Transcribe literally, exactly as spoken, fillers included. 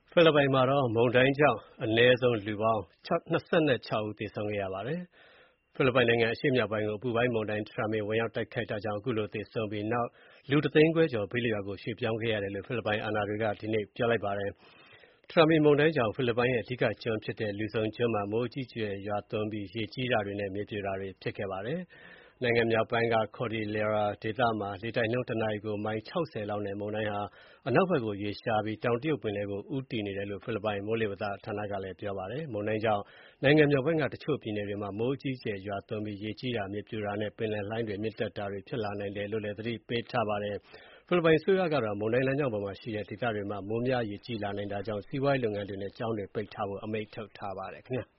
ဖိလစ်ပိုင်မှာမုန်တိုင်းကြောင့်အနည်းဆုံးလူပေါင်း၂၆ ဦးသေဆုံးခဲ့ရပါတယ်။ ဖိလစ်ပိုင်နိုင်ငံအရှေ့မြောက်ပိုင်းကို အပူပိုင်းမုန်တိုင်း Trami ဝင်ရောက်တိုက်ခတ်တာကြောင့် ခုလိုသေဆုံးပြီး နောက်လူတသိန်းခွဲကျော် ဘေးလွတ်ရာကို ရွှေ့ပြောင်းခဲ့ရတယ်လို့ ဖိလစ်ပိုင်အာဏာပိုင်တွေက ဒီနေ့ပြောပါတယ်။ Trami မုန်တိုင်းကြောင့် ဖိလစ်ပိုင်ရဲ့ အဓိကကျွန်းဖြစ်တဲ့ Luzon ကျွန်းမှာ မိုးအကြီးအကျယ်ရွာသွန်းပြီး ရေကြီးတာတွေနဲ့ မြေပြိုတာတွေဖြစ်ခဲ့ပါတယ်။ နိုင်ငံမြောက်ပိုင်းက Cordillera ဒေသမှာ လေတိုက်နှုန်း တနာရီကို မိုင် ၆၀ လောက်နဲ့ မုန်တိုင်းဟာ အနောက်ဘက်ကို ရွေ့လျားပြီး တောင်တရုတ်ပင်လယ်ကို ဦးတည်နေတယ်လို့ ဖိလစ်ပိုင်မိုးလေဝသဌာနက ပြောပါတယ်။ မုန်တိုင်းကြောင့် နိုင်ငံမြောက်ပိုင်းက တချို့ပြည်နယ်တွေမှာ မိုးအကြီးအကျယ်ရွာသွန်းပြီး ရေကြီးတာ၊ မြေပြိုတာနဲ့ ပင်လယ်လှိုင်းတွေမြင့်တက်တာတွေ ဖြစ်လာနိုင်တယ်လို့ သတိပေးထားပါတယ်။ ဖိလစ်ပိုင်အစိုးရကတော့ မုန်တိုင်းလမ်းကြောင်းပေါ်မှာရှိတဲ့ ဒေသတွေမှာ မိုးများရေကြီးလာနိုင်တာကြောင့် စီးပွားရေးလုပ်ငန်းတွေနဲ့ ကျောင်းတွေပိတ်ထားဖို့ အမိန့်ထုတ်ထားပါတယ်။